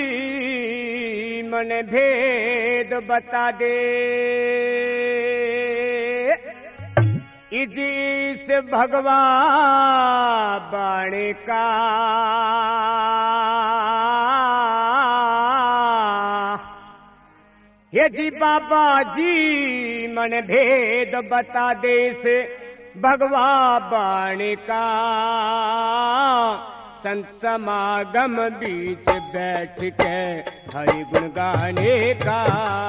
मन भेद बता दे, इजिस भगवा बाणे का ये जी बाबा जी मन भेद बता दे से भगवा बाणे का। संत समागम बीच बैठ के हरि गुण गाने का।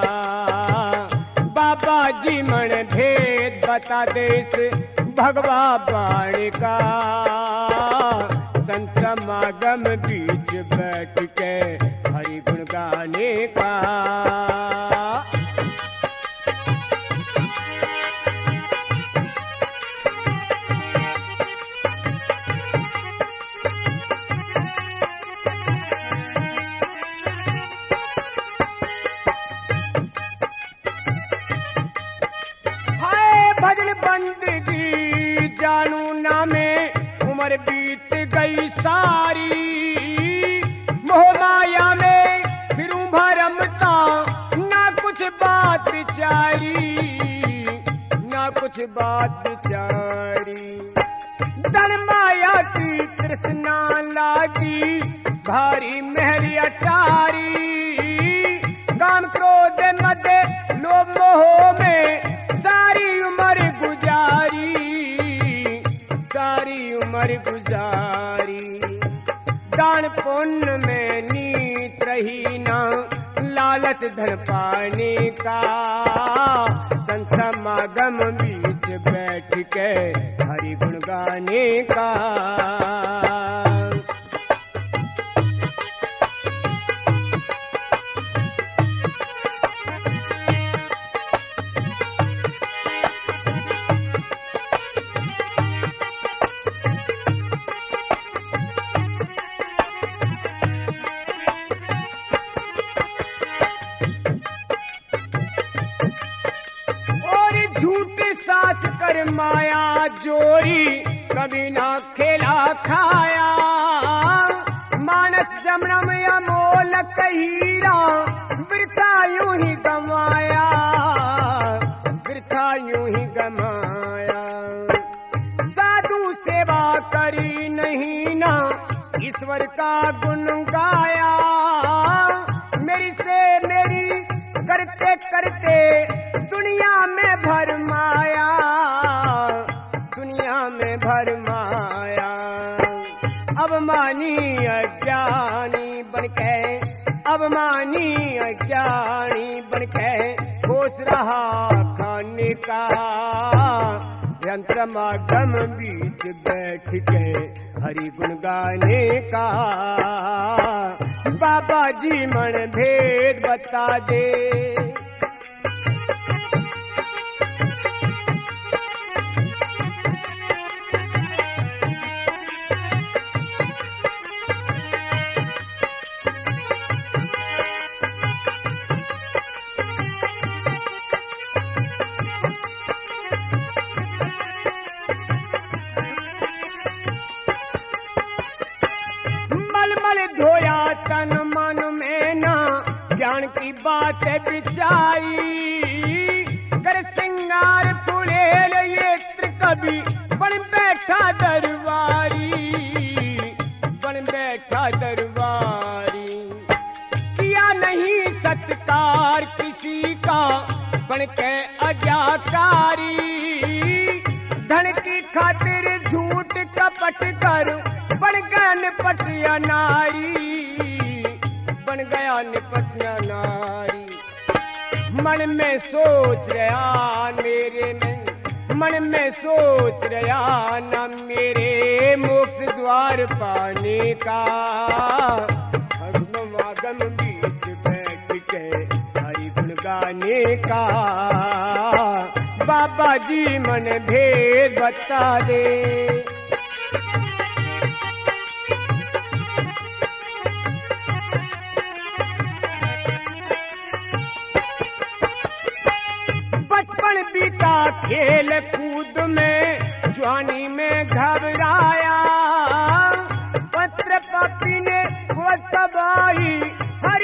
बाबा जी मन भेद बता दे से भगवा बाणे का। संत समागम बीच बैठ के हरि गुण गाने का। भजन बंदगी जानू ना में उम्र बीत गई सारी। मोह माया में फिरूं भरमता ना कुछ बात विचारी, ना कुछ बात विचारी। धन माया की तृष्णा लागी भारी महरी अटारी। काम क्रोध मदे लोभ मोह में सारी उम्र गुजारी, सारी उम्र गुजारी। दान पुण्य में नीत रही ना लालच धन पाने का। संत समागम बीच बैठ के हरि गुण गाने का। साच कर माया जोरी कभी ना खेला खाया। मानस जमनम अमोल हीरा वृथा यूं ही गमाया, वृथा यूं ही गमाया। साधु सेवा करी नहीं ना ईश्वर का गुण गाया। मेरी से मेरी करते करते दुनिया में भर माया, दुनिया में भर माया। अवमानी अज्ञानी बनके, अवमानी अज्ञानी बनके होश रहा खाने का। यंत्र मागम बीच बैठ के हरि गुण गाने का। बाबा जी मन भेद बता दे, धोया तन मन में ना ज्ञान की बात बिचाई। कर सिंगार फुलेल ये कभी बन बैठा दरबारी, बन बैठा दरबारी। किया नहीं सत्कार किसी का बन के अज्ञाकारी। धन की खातिर झूठ कपट कर बन गया निपटिया नारी, बन गया निपटिया नारी। मन में सोच रहा मेरे में, मन में सोच रहा ना मेरे मोक्ष द्वार पाने का। समागम बीच बैठ के हरि गुण गाने का। बाबा जी मन भेद बता दे, बीता खेल कूद में जवानी में घबराया। पत्र पपी ने वो तबाही हर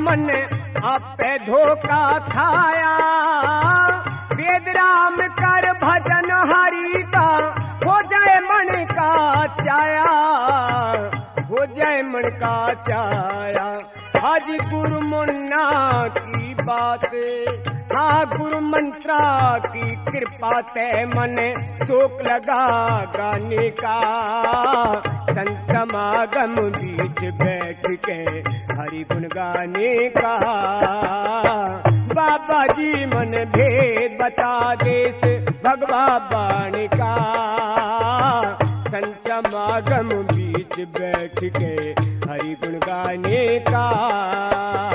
मन आपे धोखा खाया। वेद राम कर भजन हरि का हो जाए मन का चाया, हो जाए मन का चाया। आज गुरु मुन्ना की बात, हाँ गुरु मंत्रा की कृपा ते मन शोक लगा गाने का। संत समागम बीच बैठ के हरि गुण गाने का। बाबा जी मन भेद बता देश भगवा बाणी का। संत समागम बीच बैठ के हरि गुण गाने का।